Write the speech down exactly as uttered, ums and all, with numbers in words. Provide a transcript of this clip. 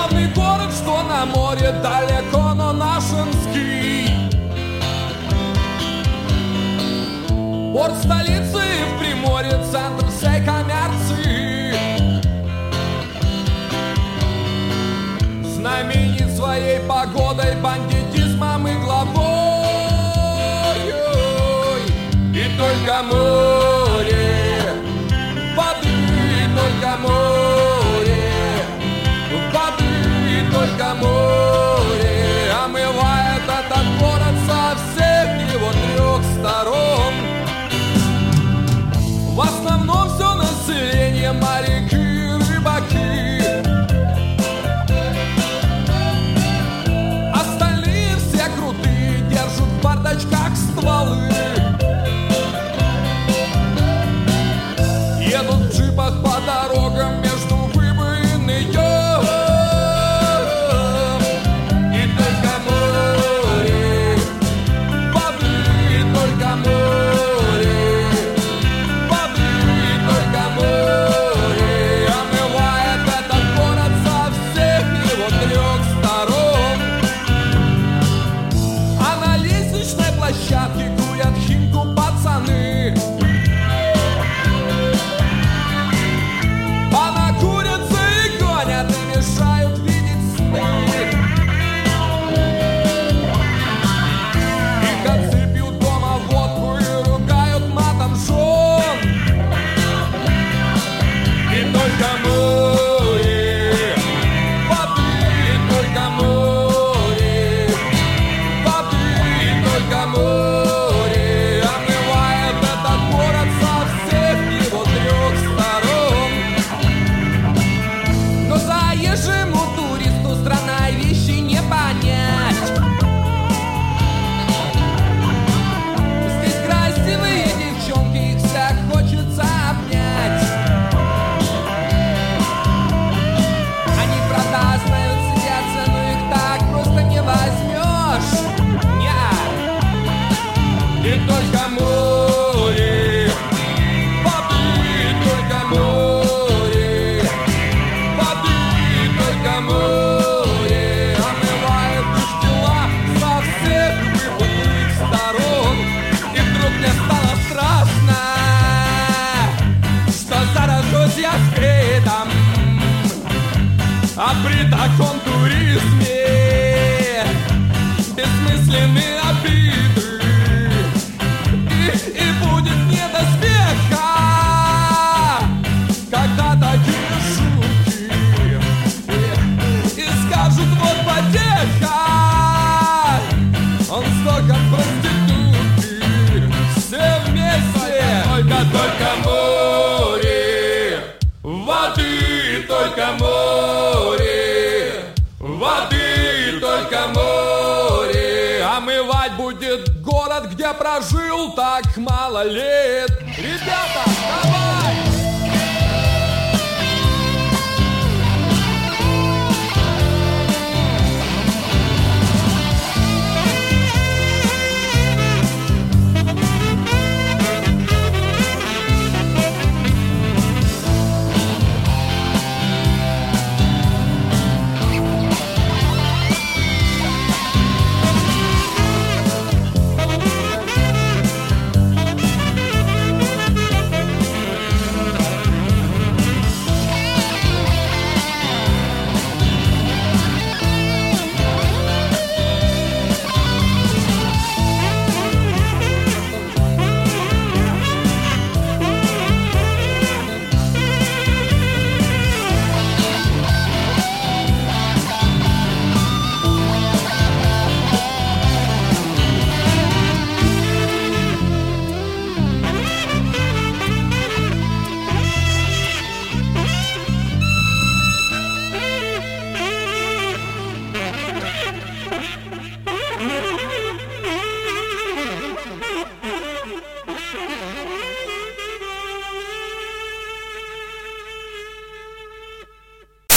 Славный город, что на море далеко, но нашинский. Порт столицы в Приморье, центр всей коммерции. Знаменит своей погодой, бандитизмом и главой. И только море, воды, только море, воды, только море омывает этот город со всех его трех сторон. В основном все население моряки, рыбаки. Остальные все крутые, держат в бардачках стволы. Едут в джипах по дорогам между выбоиной. И только море, воды, только море, воды, только море омывает этот город со всех его трех сторон. А на лестничной площадке курят химку пацаны. Понакурятся и гонят, и мешают видеть сны. Их отцы пьют дома водку и ругают матом жен. И только море, воды, только море, воды, только море омывает этот город со всех его трех сторон. Но заезжему туристу страна и вещи не понять. Здесь красивые девчонки, их всех хочется обнять. Они продажные, сидятся, но их так просто не возьмешь. Нет. И только море, воды, только море, воды, только море омывает лишь тела со всех выпуклых сторон. И вдруг мне стало страшно, что заражусь я спидом. А при таком туризме бессмысленные обиды. И, и будет не до смеха, когда такие шутки. И, и скажут, вот потеха, он столько проститутки. Все вместе, только, только море, воды, только море, воды, только море омывать будет город, где прожил так мало лет. Ребята, давай!